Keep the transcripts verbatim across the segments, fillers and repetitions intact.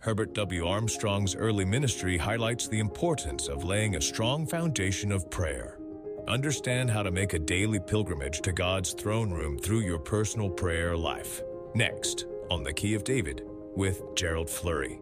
Herbert W. Armstrong's early ministry highlights the importance of laying a strong foundation of prayer. Understand how to make a daily pilgrimage to God's throne room through your personal prayer life. Next, on The Key of David with Gerald Flurry.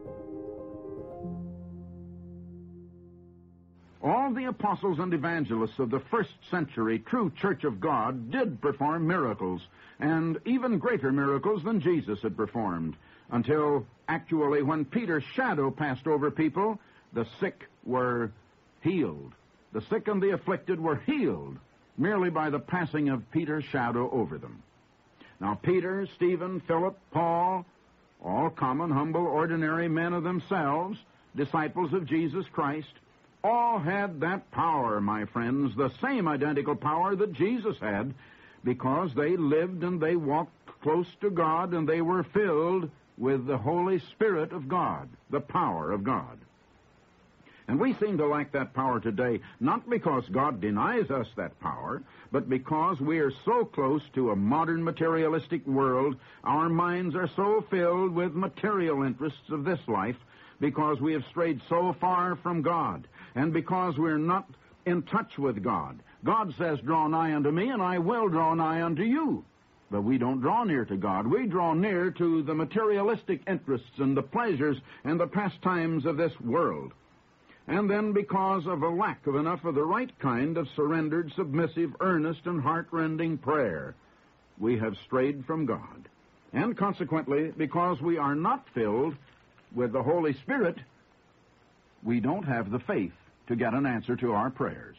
All the apostles and evangelists of the first century true Church of God did perform miracles, and even greater miracles than Jesus had performed, until actually when Peter's shadow passed over people, the sick were healed. The sick and the afflicted were healed merely by the passing of Peter's shadow over them. Now Peter, Stephen, Philip, Paul, all common, humble, ordinary men of themselves, disciples of Jesus Christ, all had that power, my friends, the same identical power that Jesus had, because they lived and they walked close to God and they were filled with the Holy Spirit of God, the power of God. And we seem to lack that power today, not because God denies us that power, but because we are so close to a modern materialistic world, our minds are so filled with material interests of this life, because we have strayed so far from God, and because we're not in touch with God. God says, draw nigh unto me, and I will draw nigh unto you. But we don't draw near to God. We draw near to the materialistic interests and the pleasures and the pastimes of this world. And then because of a lack of enough of the right kind of surrendered, submissive, earnest, and heart-rending prayer, we have strayed from God. And consequently, because we are not filled with the Holy Spirit, we don't have the faith to get an answer to our prayers.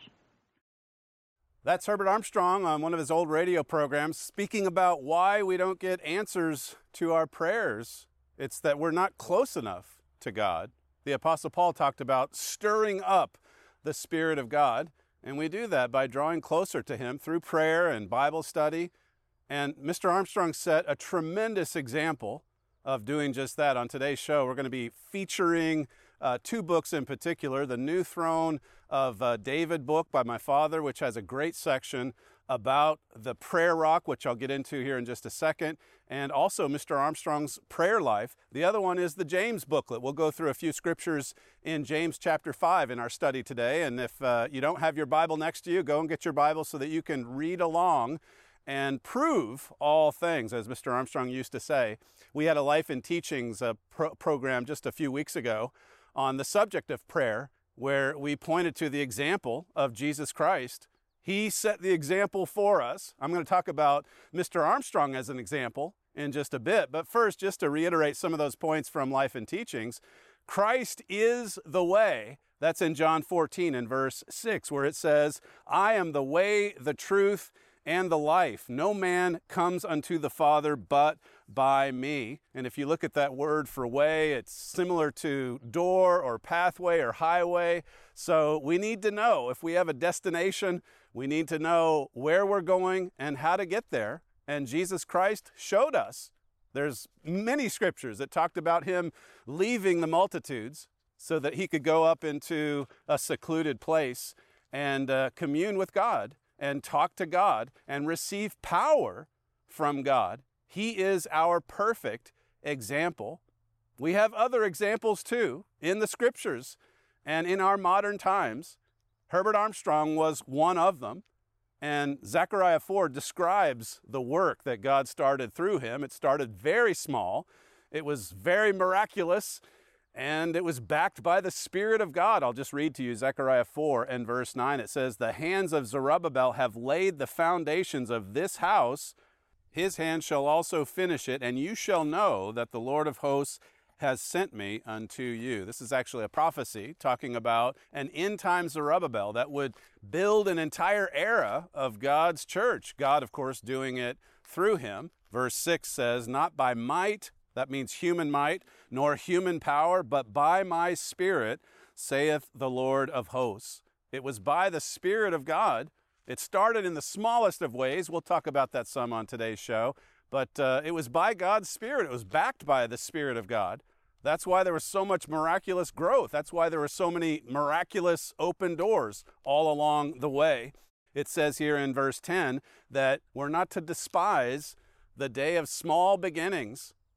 That's Herbert Armstrong on one of his old radio programs speaking about why we don't get answers to our prayers. It's that we're not close enough to God. The Apostle Paul talked about stirring up the Spirit of God, and we do that by drawing closer to Him through prayer and Bible study. And Mister Armstrong set a tremendous example of doing just that. On today's show, we're going to be featuring uh, two books in particular, the New Throne of uh, David book by my father, which has a great section about the prayer rock, which I'll get into here in just a second, and also Mister Armstrong's prayer life. The other one is the James booklet. We'll go through a few scriptures in James chapter five in our study today, and if uh, you don't have your Bible next to you, go and get your Bible so that you can read along and prove all things, as Mister Armstrong used to say. We had a Life in Teachings uh, pro- program just a few weeks ago on the subject of prayer, where we pointed to the example of Jesus Christ. He set the example for us. I'm going to talk about Mister Armstrong as an example in just a bit, but first, just to reiterate some of those points from Life in Teachings, Christ is the way. That's in John fourteen and verse six, where it says, I am the way, the truth, and the life. No man comes unto the Father but by me. And if you look at that word for way, it's similar to door or pathway or highway. So we need to know if we have a destination, we need to know where we're going and how to get there. And Jesus Christ showed us. There's many scriptures that talked about him leaving the multitudes so that he could go up into a secluded place and uh, commune with God and talk to God and receive power from God. He is our perfect example. We have other examples too in the scriptures and in our modern times. Herbert Armstrong was one of them. And Zechariah four describes the work that God started through him. It started very small. It was very miraculous. And it was backed by the Spirit of God. I'll just read to you Zechariah four and verse nine. It says, the hands of Zerubbabel have laid the foundations of this house. His hand shall also finish it, and you shall know that the Lord of hosts has sent me unto you. This is actually a prophecy talking about an end-time Zerubbabel that would build an entire era of God's church. God, of course, doing it through him. Verse six says, not by might, that means human might, nor human power, but by my Spirit, saith the Lord of hosts. It was by the Spirit of God. It started in the smallest of ways. We'll talk about that some on today's show. But uh, it was by God's Spirit. It was backed by the Spirit of God. That's why there was so much miraculous growth. That's why there were so many miraculous open doors all along the way. It says here in verse ten that we're not to despise the day of small beginnings.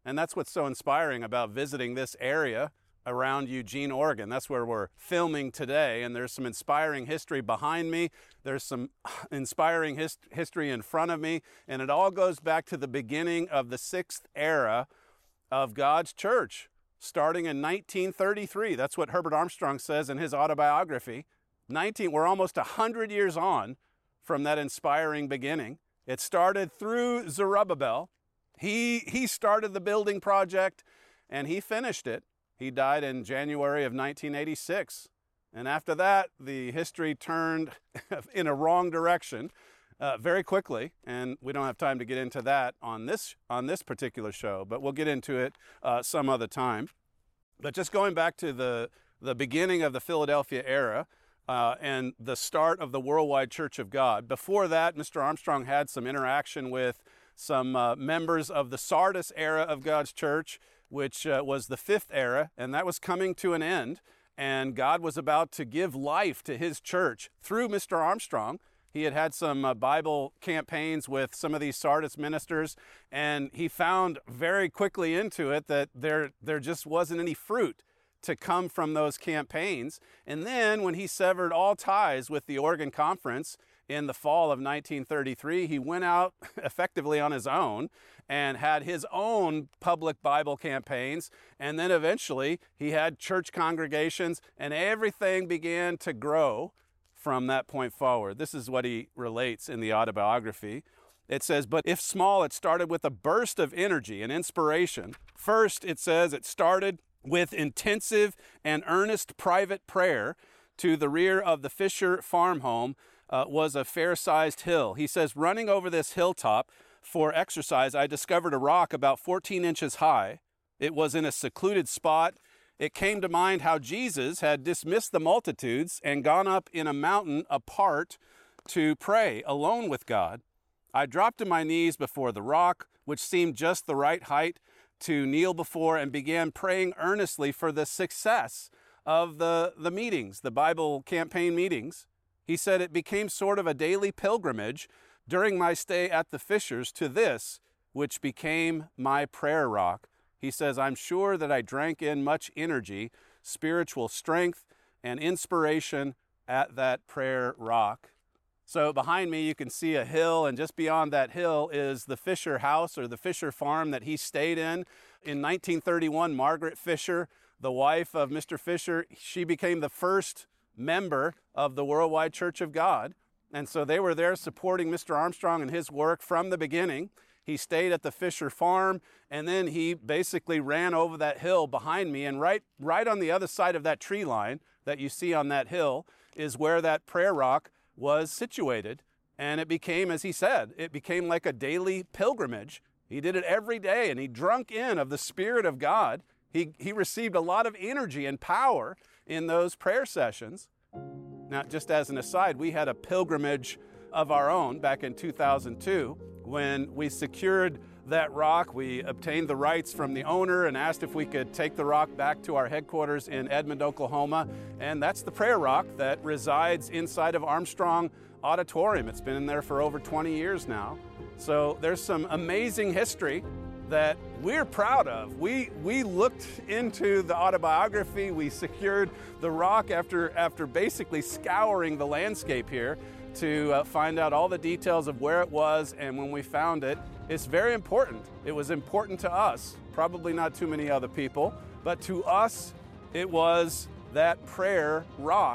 And that's what's so inspiring about visiting this area around Eugene, Oregon. That's where we're filming today, and there's some inspiring history behind me. There's some inspiring his- history in front of me, and it all goes back to the beginning of the sixth era of God's church, starting in nineteen thirty-three. That's what Herbert Armstrong says in his autobiography. nineteen, we're almost one hundred years on from that inspiring beginning. It started through Zerubbabel. He, he started the building project, and he finished it. He died in January of nineteen eighty-six. And after that, the history turned in a wrong direction uh, very quickly. And we don't have time to get into that on this, on this particular show, but we'll get into it uh, some other time. But just going back to the, the beginning of the Philadelphia era uh, and the start of the Worldwide Church of God. Before that, Mister Armstrong had some interaction with some uh, members of the Sardis era of God's church, which uh, was the fifth era, and that was coming to an end. And God was about to give life to his church through Mister Armstrong. He had had some uh, Bible campaigns with some of these Sardis ministers, and he found very quickly into it that there, there just wasn't any fruit to come from those campaigns. And then when he severed all ties with the Oregon Conference in the fall of nineteen thirty-three, he went out effectively on his own and had his own public Bible campaigns. And then eventually he had church congregations, and everything began to grow from that point forward. This is what he relates in the autobiography. It says, but if small, it started with a burst of energy and inspiration. First, it says it started with intensive and earnest private prayer to the rear of the Fisher farm home uh, was a fair-sized hill. He says, running over this hilltop for exercise, I discovered a rock about fourteen inches high. It was in a secluded spot. It came to mind how Jesus had dismissed the multitudes and gone up in a mountain apart to pray alone with God. I dropped to my knees before the rock, which seemed just the right height to kneel before, and began praying earnestly for the success of the, the meetings, the Bible campaign meetings. He said it became sort of a daily pilgrimage during my stay at the Fishers to this, which became my prayer rock. He says, I'm sure that I drank in much energy, spiritual strength, and inspiration at that prayer rock. So behind me, you can see a hill, and just beyond that hill is the Fisher house or the Fisher farm that he stayed in. In nineteen thirty-one, Margaret Fisher, the wife of Mister Fisher, she became the first member of the Worldwide Church of God. And so they were there supporting Mister Armstrong and his work from the beginning. He stayed at the Fisher farm, and then he basically ran over that hill behind me. And right, right on the other side of that tree line that you see on that hill is where that prayer rock was situated. And it became, as he said, it became like a daily pilgrimage. He did it every day, and he drunk in of the Spirit of God. He, he received a lot of energy and power in those prayer sessions. Now, just as an aside, we had a pilgrimage of our own back in two thousand two when we secured that rock. We obtained the rights from the owner and asked if we could take the rock back to our headquarters in Edmond, Oklahoma. And that's the prayer rock that resides inside of Armstrong Auditorium. It's been in there for over twenty years now. So there's some amazing history that we're proud of. We we looked into the autobiography. We secured the rock after, after basically scouring the landscape here to uh, find out all the details of where it was. And when we found it, it's very important. It was important to us, probably not too many other people, but to us, it was that prayer rock.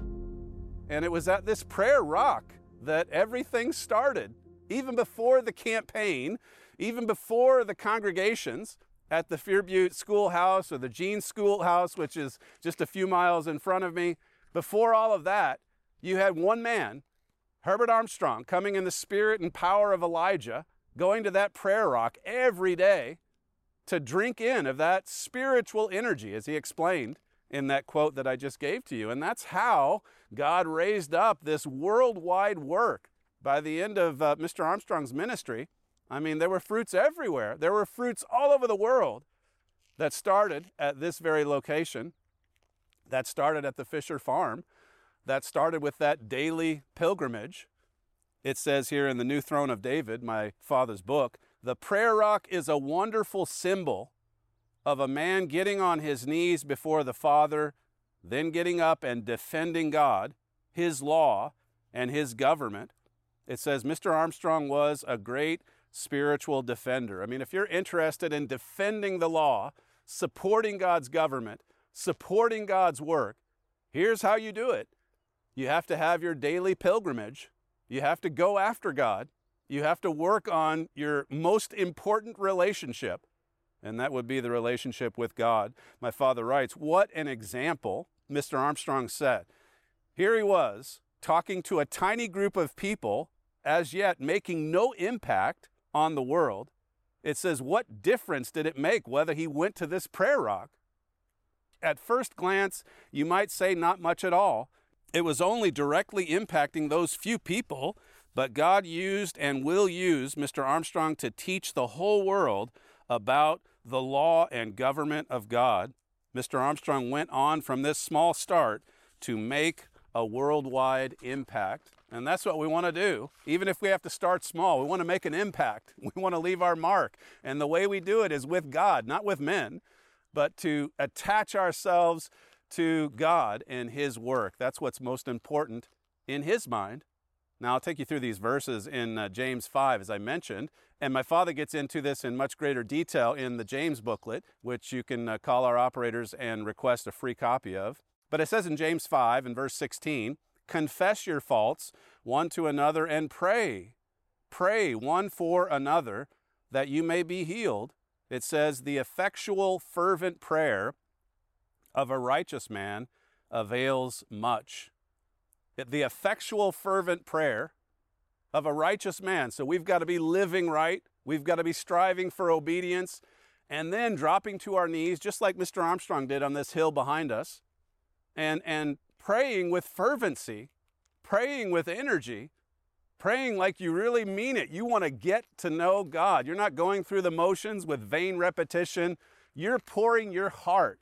And it was at this prayer rock that everything started, even before the campaign, even before the congregations at the Fear Butte Schoolhouse or the Jean Schoolhouse, which is just a few miles in front of me. Before all of that, you had one man, Herbert Armstrong, coming in the spirit and power of Elijah, going to that prayer rock every day to drink in of that spiritual energy, as he explained in that quote that I just gave to you. And that's how God raised up this worldwide work. By the end of uh, Mister Armstrong's ministry, I mean, there were fruits everywhere. There were fruits all over the world that started at this very location, that started at the Fisher farm, that started with that daily pilgrimage. It says here in the New Throne of David, my father's book, The prayer rock is a wonderful symbol of a man getting on his knees before the Father, then getting up and defending God, His law, and His government. It says Mister Armstrong was a great spiritual defender. I mean, if you're interested in defending the law, supporting God's government, supporting God's work, here's how you do it. You have to have your daily pilgrimage. You have to go after God. You have to work on your most important relationship, and that would be the relationship with God. My father writes, what an example Mister Armstrong set. Here he was, talking to a tiny group of people, as yet making no impact on the world. It says, what difference did it make whether he went to this prayer rock? At first glance, you might say not much at all. It was only directly impacting those few people, but God used and will use Mister Armstrong to teach the whole world about the law and government of God. Mister Armstrong went on from this small start to make a worldwide impact. And that's what we want to do. Even if we have to start small, we want to make an impact. We want to leave our mark. And the way we do it is with God, not with men, but to attach ourselves to God and His work. That's what's most important in His mind. Now, I'll take you through these verses in uh, James five, as I mentioned, and my father gets into this in much greater detail in the James booklet, which you can uh, call our operators and request a free copy of. But it says in James five, in verse sixteen, confess your faults one to another and pray. Pray one for another that you may be healed. It says, the effectual, fervent prayer of a righteous man avails much. The effectual, fervent prayer of a righteous man. So we've got to be living right. We've got to be striving for obedience, and then dropping to our knees, just like Mister Armstrong did on this hill behind us, and, and praying with fervency, praying with energy, praying like you really mean it. You want to get to know God. You're not going through the motions with vain repetition. You're pouring your heart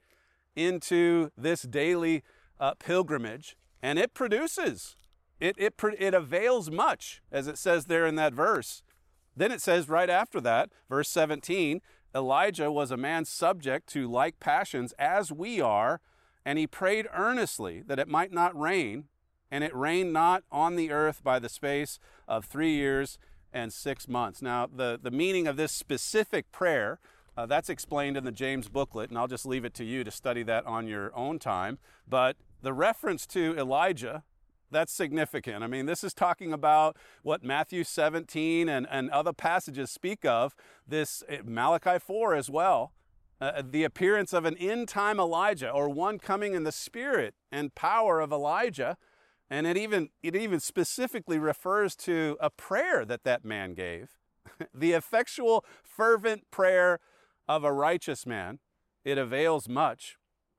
into this daily uh, pilgrimage. And it produces, it, it, it avails much, as it says there in that verse. Then it says right after that, verse seventeen, Elijah was a man subject to like passions as we are, and he prayed earnestly that it might not rain, and it rained not on the earth by the space of three years and six months. Now, the, the meaning of this specific prayer, uh, that's explained in the James booklet, and I'll just leave it to you to study that on your own time. But the reference to Elijah, that's significant. I mean, this is talking about what Matthew seventeen and, and other passages speak of, this Malachi four as well, uh, the appearance of an end-time Elijah, or one coming in the spirit and power of Elijah. And it even, it even specifically refers to a prayer that that man gave. The effectual, fervent prayer of a righteous man, it avails much.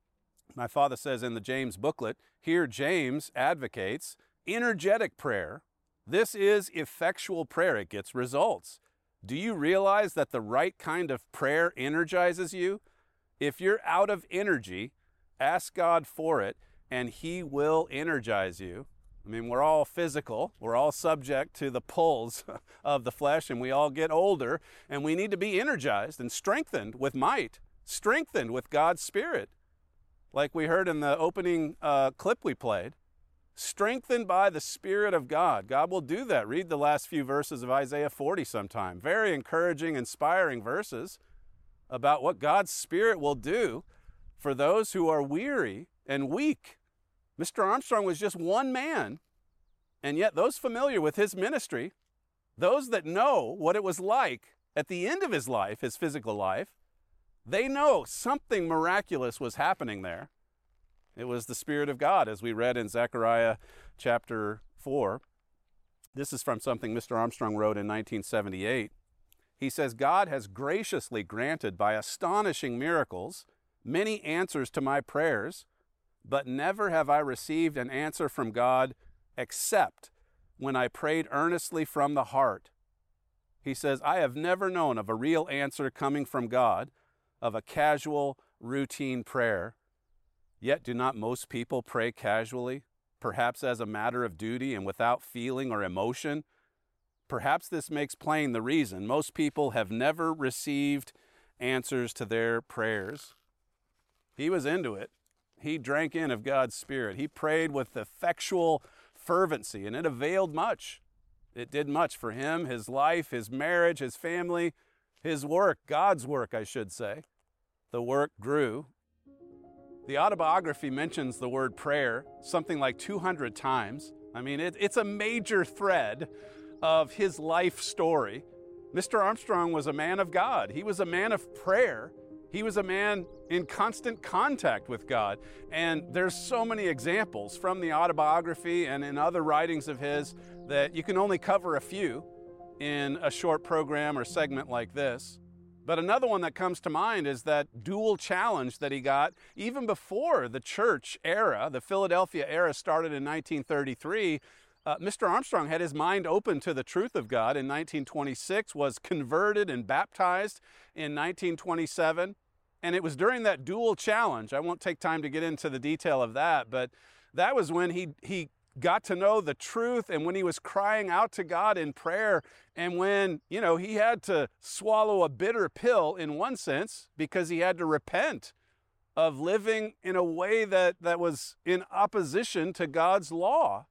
My father says in the James booklet, here James advocates energetic prayer. This is effectual prayer. It gets results. Do you realize that the right kind of prayer energizes you? If you're out of energy, ask God for it, and He will energize you. I mean, we're all physical. We're all subject to the pulls of the flesh, and we all get older, and we need to be energized and strengthened with might, strengthened with God's Spirit. Like we heard in the opening uh, clip we played, strengthened by the Spirit of God. God will do that. Read the last few verses of Isaiah forty sometime. Very encouraging, inspiring verses about what God's Spirit will do for those who are weary and weak. Mister Armstrong was just one man, and yet those familiar with his ministry, those that know what it was like at the end of his life, his physical life, they know something miraculous was happening there. It was the Spirit of God, as we read in Zechariah chapter four. This is from something Mister Armstrong wrote in nineteen seventy-eight. He says, God has graciously granted by astonishing miracles many answers to my prayers, but never have I received an answer from God except when I prayed earnestly from the heart. He says, I have never known of a real answer coming from God, of a casual, routine prayer. Yet do not most people pray casually, perhaps as a matter of duty and without feeling or emotion? Perhaps this makes plain the reason most people have never received answers to their prayers. He was into it. He drank in of God's Spirit. He prayed with effectual fervency, and it availed much. It did much for him, his life, his marriage, his family, his work, God's work, I should say. The work grew. The autobiography mentions the word prayer something like two hundred times. I mean, it, it's a major thread of his life story. Mister Armstrong was a man of God. He was a man of prayer. He was a man in constant contact with God. And there's so many examples from the autobiography and in other writings of his that you can only cover a few in a short program or segment like this. But another one that comes to mind is that dual challenge that he got even before the church era, the Philadelphia era started in nineteen thirty-three. Uh, Mister Armstrong had his mind open to the truth of God in nineteen twenty-six, was converted and baptized in nineteen twenty-seven. And it was during that dual challenge, I won't take time to get into the detail of that, but that was when he, he got to know the truth and when he was crying out to God in prayer and when, you know, he had to swallow a bitter pill in one sense because he had to repent of living in a way that, that was in opposition to God's law.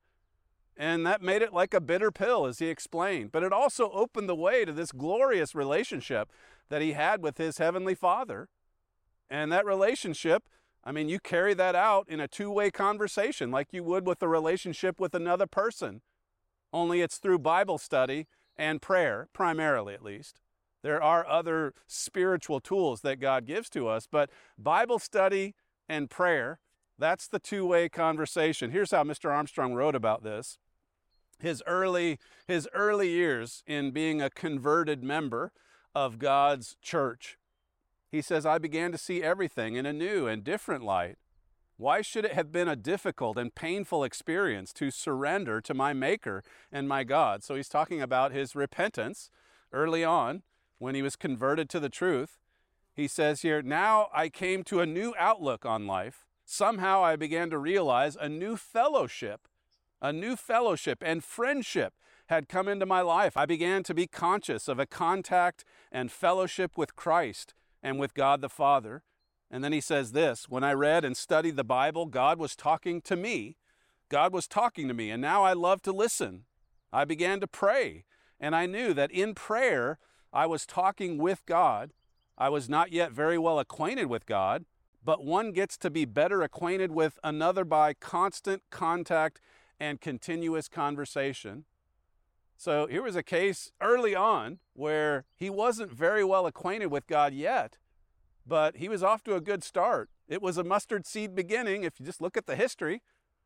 And that made it like a bitter pill, as he explained. But it also opened the way to this glorious relationship that he had with his Heavenly Father. And that relationship, I mean, you carry that out in a two-way conversation like you would with a relationship with another person. Only it's through Bible study and prayer, primarily at least. There are other spiritual tools that God gives to us, but Bible study and prayer, that's the two-way conversation. Here's how Mister Armstrong wrote about this. His early, his early years in being a converted member of God's church. He says, I began to see everything in a new and different light. Why should it have been a difficult and painful experience to surrender to my Maker and my God? So he's talking about his repentance early on when he was converted to the truth. He says here, now I came to a new outlook on life. Somehow I began to realize a new fellowship, a new fellowship and friendship had come into my life. I began to be conscious of a contact and fellowship with Christ and with God the Father. And then he says this, when I read and studied the Bible, God was talking to me. God was talking to me, and now I love to listen. I began to pray, and I knew that in prayer, I was talking with God. I was not yet very well acquainted with God, but one gets to be better acquainted with another by constant contact and continuous conversation. So here was a case early on where he wasn't very well acquainted with God yet, but he was off to a good start. It was a mustard seed beginning, if you just look at the history,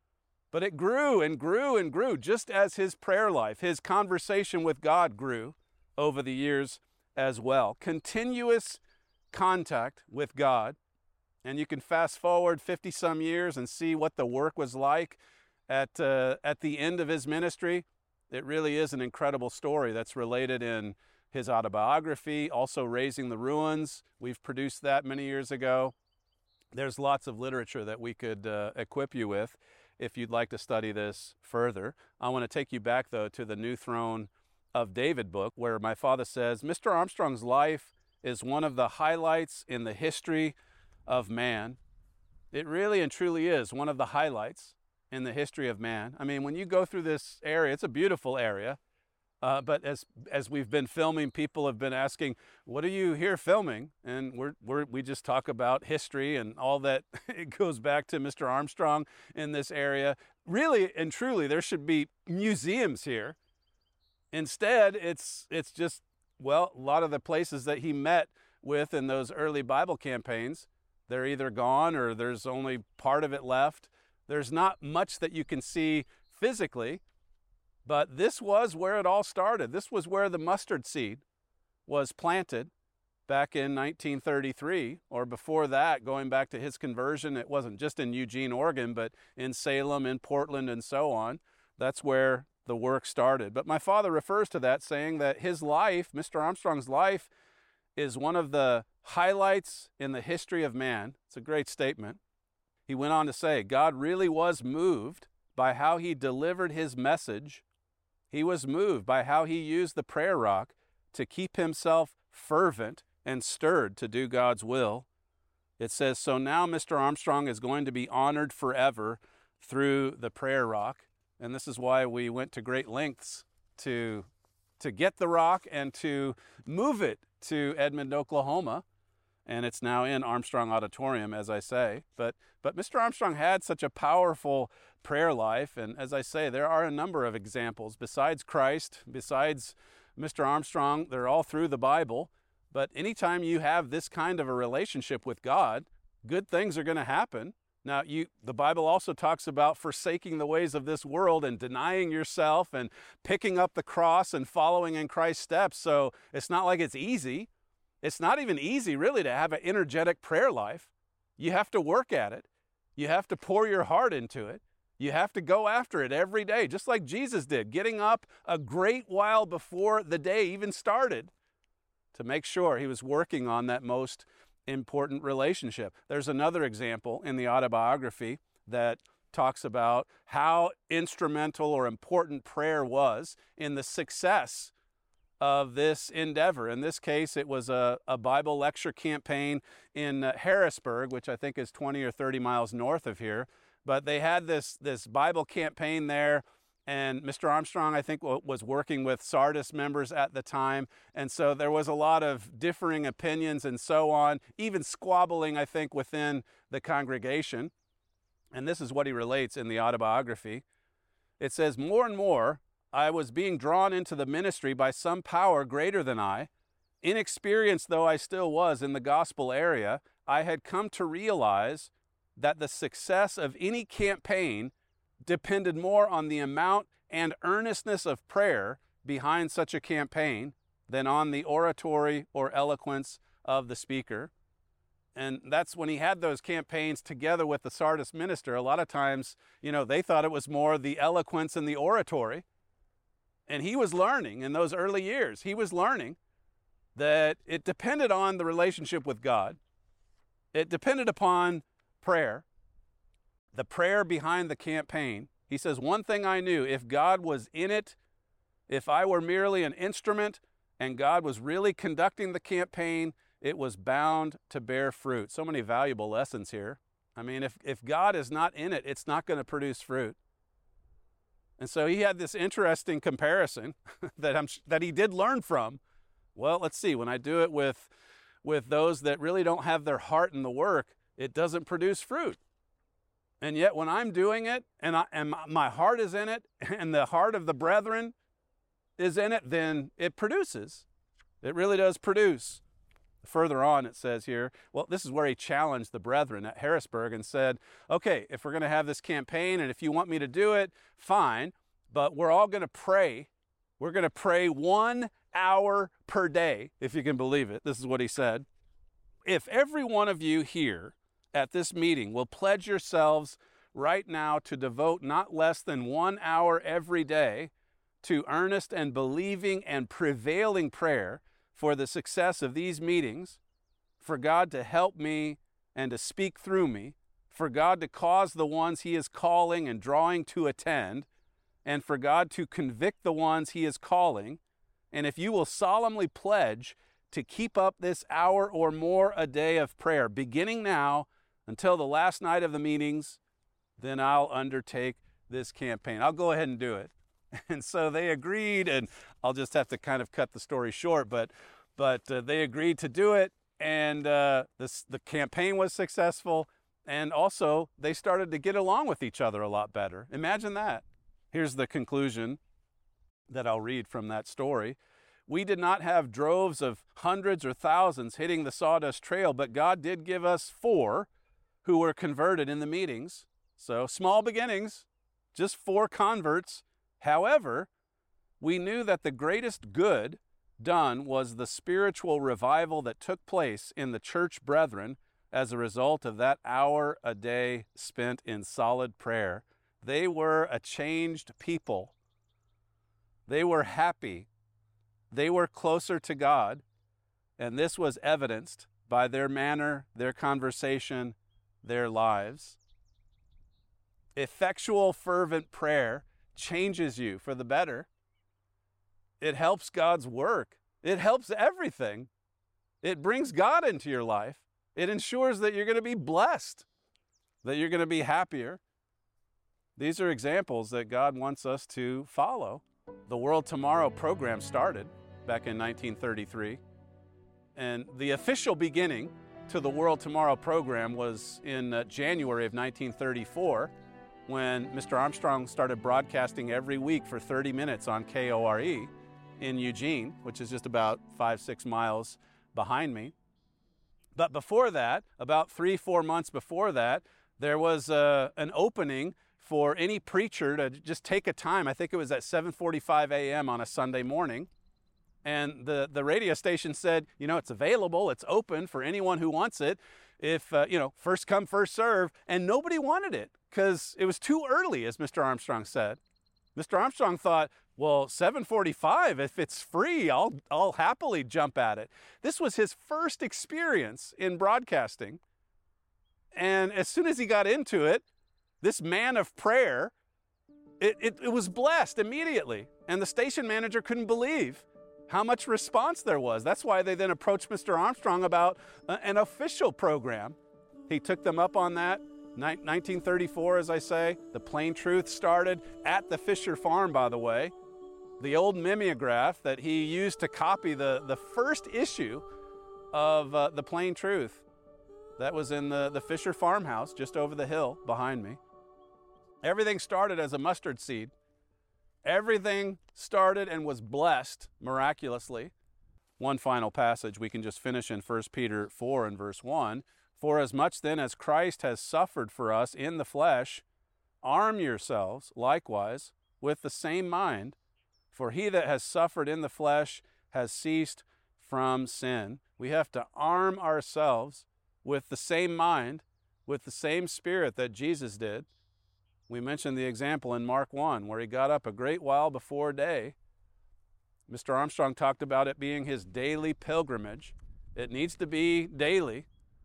but it grew and grew and grew just as his prayer life, his conversation with God grew over the years as well. Continuous contact with God. And you can fast forward fifty some years and see what the work was like at, uh, at the end of his ministry. It really is an incredible story that's related in his autobiography, also Raising the Ruins. We've produced that many years ago. There's lots of literature that we could uh, equip you with if you'd like to study this further. I want to take you back, though, to the New Throne of David book, where my father says, Mister Armstrong's life is one of the highlights in the history of man. It really and truly is one of the highlights in the history of man. I mean, when you go through this area, it's a beautiful area. Uh, but as as we've been filming, people have been asking, what are you here filming? And we're, we're, we just talk about history and all that it goes back to Mister Armstrong in this area. Really and truly, there should be museums here. Instead, it's it's just, well, a lot of the places that he met with in those early Bible campaigns, they're either gone or there's only part of it left. There's not much that you can see physically, but this was where it all started. This was where the mustard seed was planted back in nineteen thirty-three, or before that, going back to his conversion. It wasn't just in Eugene, Oregon, but in Salem, in Portland, and so on. That's where the work started. But my father refers to that, saying that his life, Mister Armstrong's life, is one of the highlights in the history of man. It's a great statement. He went on to say, God really was moved by how he delivered his message He was moved by how he used the prayer rock to keep himself fervent and stirred to do God's will. It says, so now Mister Armstrong is going to be honored forever through the prayer rock. And this is why we went to great lengths to, to get the rock and to move it to Edmond, Oklahoma. And it's now in Armstrong Auditorium, as I say. But, but Mister Armstrong had such a powerful prayer life. And as I say, there are a number of examples besides Christ, besides Mister Armstrong. They're all through the Bible. But anytime you have this kind of a relationship with God, good things are going to happen. Now, you, the Bible also talks about forsaking the ways of this world and denying yourself and picking up the cross and following in Christ's steps. So it's not like it's easy. It's not even easy, really, to have an energetic prayer life. You have to work at it. You have to pour your heart into it. You have to go after it every day, just like Jesus did, getting up a great while before the day even started to make sure he was working on that most important relationship. There's another example in the autobiography that talks about how instrumental or important prayer was in the success of this endeavor. In this case, it was a, a Bible lecture campaign in uh, Harrisburg, which I think is twenty or thirty miles north of here. But they had this, this Bible campaign there, and Mister Armstrong, I think, was working with Sardis members at the time. And so there was a lot of differing opinions and so on, even squabbling, I think, within the congregation. And this is what he relates in the autobiography. It says, more and more, I was being drawn into the ministry by some power greater than I. Inexperienced though I still was in the gospel area, I had come to realize that the success of any campaign depended more on the amount and earnestness of prayer behind such a campaign than on the oratory or eloquence of the speaker. And that's when he had those campaigns together with the Sardis minister. A lot of times, you know, they thought it was more the eloquence and the oratory. And he was learning in those early years, he was learning that it depended on the relationship with God. It depended upon prayer, the prayer behind the campaign. He says, one thing I knew, if God was in it, if I were merely an instrument and God was really conducting the campaign, it was bound to bear fruit. So many valuable lessons here. I mean, if, if God is not in it, it's not going to produce fruit. And so he had this interesting comparison that I'm that he did learn from. Well, let's see, when I do it with, with those that really don't have their heart in the work, it doesn't produce fruit. And yet when I'm doing it and, I, and my heart is in it and the heart of the brethren is in it, then it produces. It really does produce. Further on, it says here, well, this is where he challenged the brethren at Harrisburg and said, okay, if we're going to have this campaign and if you want me to do it, fine, but we're all going to pray. We're going to pray one hour per day, if you can believe it. This is what he said. If every one of you here at this meeting will pledge yourselves right now to devote not less than one hour every day to earnest and believing and prevailing prayer for the success of these meetings, for God to help me and to speak through me, for God to cause the ones he is calling and drawing to attend, and for God to convict the ones he is calling, and if you will solemnly pledge to keep up this hour or more a day of prayer, beginning now until the last night of the meetings, then I'll undertake this campaign. I'll go ahead and do it. And so they agreed, and I'll just have to kind of cut the story short, but but uh, they agreed to do it, and uh, this, the campaign was successful, and also they started to get along with each other a lot better. Imagine that. Here's the conclusion that I'll read from that story. We did not have droves of hundreds or thousands hitting the sawdust trail, but God did give us four who were converted in the meetings. So small beginnings, just four converts. However, we knew that the greatest good done was the spiritual revival that took place in the church brethren as a result of that hour a day spent in solid prayer. They were a changed people. They were happy. They were closer to God, and this was evidenced by their manner, their conversation, their lives. Effectual, fervent prayer changes you for the better. It helps God's work. It helps everything. It brings God into your life. It ensures that you're going to be blessed, that you're going to be happier. These are examples that God wants us to follow. The World Tomorrow program started back in nineteen thirty-three, and the official beginning to the World Tomorrow program was in uh, January of nineteen thirty-four, when Mister Armstrong started broadcasting every week for thirty minutes on K O R E in Eugene, which is just about five, six miles behind me. But before that, about three, four months before that, there was uh, an opening for any preacher to just take a time. I think it was at seven forty-five a.m. on a Sunday morning. And the, the radio station said, you know, it's available, it's open for anyone who wants it. If, uh, you know, first come, first serve. And nobody wanted it because it was too early, as Mister Armstrong said. Mister Armstrong thought, well, seven forty-five, if it's free, I'll, I'll happily jump at it. This was his first experience in broadcasting. And as soon as he got into it, this man of prayer, it, it, it was blessed immediately. And the station manager couldn't believe how much response there was. That's why they then approached Mister Armstrong about uh, an official program. He took them up on that. Ni- nineteen thirty-four, as I say, the Plain Truth started at the Fisher Farm, by the way. The old mimeograph that he used to copy the, the first issue of uh, the Plain Truth. That was in the, the Fisher farmhouse just over the hill behind me. Everything started as a mustard seed. Everything started and was blessed miraculously. One final passage we can just finish in First Peter four and verse one. For as much then as Christ has suffered for us in the flesh, arm yourselves likewise with the same mind. For he that has suffered in the flesh has ceased from sin. We have to arm ourselves with the same mind, with the same spirit that Jesus did. We mentioned the example in Mark one, where he got up a great while before day. Mister Armstrong talked about it being his daily pilgrimage. It needs to be daily.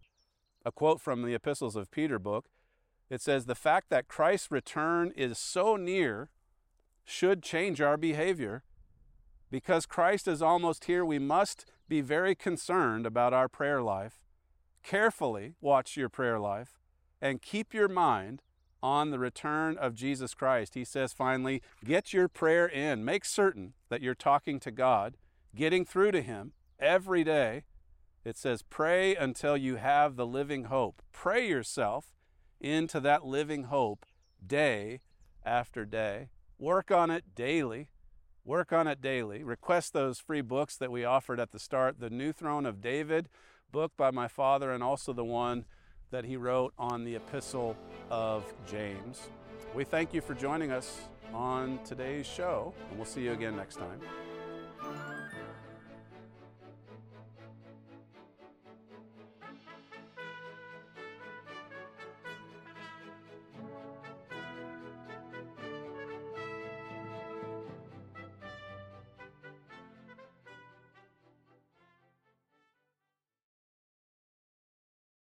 A quote from the Epistles of Peter book, it says, the fact that Christ's return is so near should change our behavior. Because Christ is almost here, we must be very concerned about our prayer life. Carefully watch your prayer life and keep your mind on the return of Jesus Christ. He says finally, get your prayer in. Make certain that you're talking to God, getting through to Him every day. It says, pray until you have the living hope. Pray yourself into that living hope day after day. Work on it daily. Work on it daily. Request those free books that we offered at the start, the New Throne of David book by my father, and also the one that he wrote on the Epistle of James. We thank you for joining us on today's show, and we'll see you again next time.